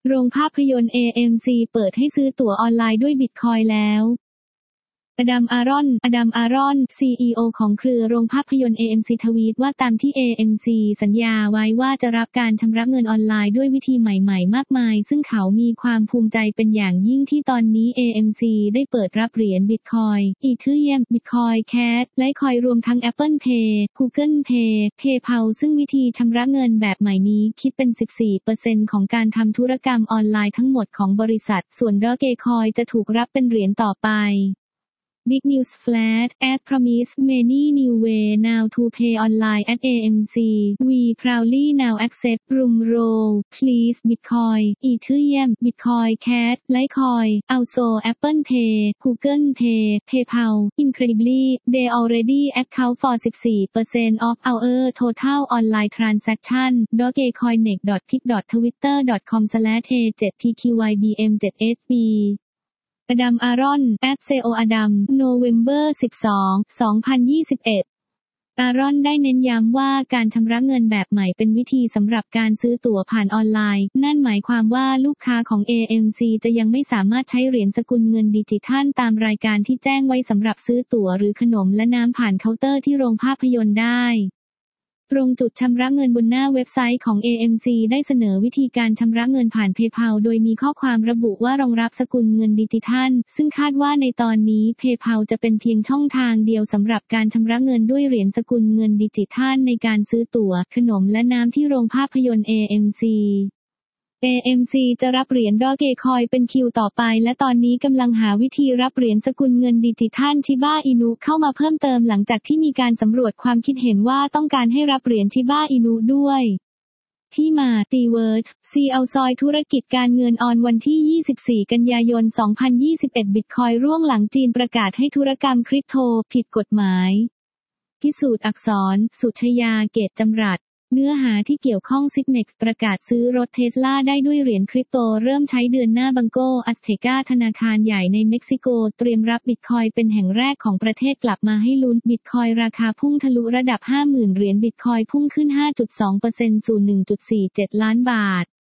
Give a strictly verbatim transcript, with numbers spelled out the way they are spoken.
โรงภาพยนตร์ เอ เอ็ม ซี เปิดให้ซื้อตั๋วออนไลน์ด้วยบิตคอยน์แล้วอดัม อารอน อดัม อารอน ซี อี โอ ของเครือโรงภาพยนตร์ เอ เอ็ม ซี ทวีตว่าตามที่ เอ เอ็ม ซี สัญญาไว้ว่าจะรับการชำระเงินออนไลน์ด้วยวิธีใหม่ๆมากมายซึ่งเขามีความภูมิใจเป็นอย่างยิ่งที่ตอนนี้ เอ เอ็ม ซี ได้เปิดรับเหรียญบิตคอยน์ อีเธเรียม บิตคอยน์ แคช และคอยรวมทั้ง Apple Pay Google Pay PayPal ซึ่งวิธีชำระเงินแบบใหม่นี้คิดเป็น สิบสี่เปอร์เซ็นต์ ของการทำธุรกรรมออนไลน์ทั้งหมดของบริษัทส่วน Dogecoin จะถูกรับเป็นเหรียญต่อไปBig News Flash as promised many new way now to pay online at เอ เอ็ม ซี we proudly now accept Drumroll please Bitcoin Ethereum Bitcoin Cash Litecoin also Apple Pay Google Pay PayPal incredibly they already account for สิบสี่ เปอร์เซ็นต์ of our total online transaction Dogecoin next pic twitter dot com slash t seven p q y b m seven s bอดัม อารอน แอท ซี อี โอ อดัม โนเวมเบอร์ สิบสอง สองพันยี่สิบเอ็ด อารอนได้เน้นย้ำว่าการชำระเงินแบบใหม่เป็นวิธีสำหรับการซื้อตั๋วผ่านออนไลน์นั่นหมายความว่าลูกค้าของ เอ เอ็ม ซี จะยังไม่สามารถใช้เหรียญสกุลเงินดิจิทัลตามรายการที่แจ้งไว้สำหรับซื้อตั๋วหรือขนมและน้ำผ่านเคาน์เตอร์ที่โรงภาพยนตร์ได้ตรงจุดชำระเงินบนหน้าเว็บไซต์ของ เอ เอ็ม ซี ได้เสนอวิธีการชำระเงินผ่าน PayPal โดยมีข้อความระบุว่ารองรับสกุลเงินดิจิทัลซึ่งคาดว่าในตอนนี้ PayPal จะเป็นเพียงช่องทางเดียวสำหรับการชำระเงินด้วยเหรียญสกุลเงินดิจิทัลในการซื้อตั๋วขนมและน้ำที่โรงภาพยนตร์ เอ เอ็ม ซี เอ เอ็ม ซี จะรับเหรียญ Dogecoin เป็นคิวต่อไปและตอนนี้กำลังหาวิธีรับเหรียญสกุลเงินดิจิทัล Shiba Inu เข้ามาเพิ่มเติมหลังจากที่มีการสำรวจความคิดเห็นว่าต้องการให้รับเหรียญ Shiba Inu ด้วยที่มา ตีเวิร์ด ซี อี โอ ซอยธุรกิจการเงินออนวันที่ ยี่สิบสี่ กันยายน สองพันยี่สิบเอ็ด บิตคอยน์ร่วงหลังจีนประกาศให้ธุรกรรมคริปโตผิดกฎหมายพิสูจน์อักษร สุชยา เกตจำรัดเนื้อหาที่เกี่ยวข้อง ซิปเม็กซ์ ประกาศซื้อรถเทสลาได้ด้วยเหรียญคริปโตเริ่มใช้เดือนหน้าบังโกอัสเทกาธนาคารใหญ่ในเม็กซิโกเตรียมรับบิตคอยน์เป็นแห่งแรกของประเทศกลับมาให้ลุ้นบิตคอยน์ราคาพุ่งทะลุระดับ ห้าหมื่น เหรียญบิตคอยน์พุ่งขึ้น ห้าจุดสองเปอร์เซ็นต์ สู่ หนึ่งจุดสี่เจ็ด ล้านบาท